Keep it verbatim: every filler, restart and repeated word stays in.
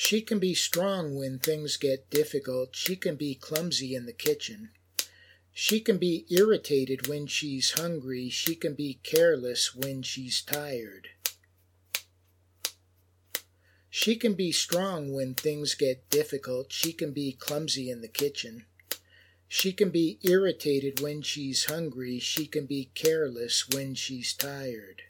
She can be strong when things get difficult. She can be clumsy in the kitchen. She can be irritated when she's hungry. She can be careless when she's tired. She can be strong when things get difficult. She can be clumsy in the kitchen. She can be irritated when she's hungry. She can be careless when she's tired.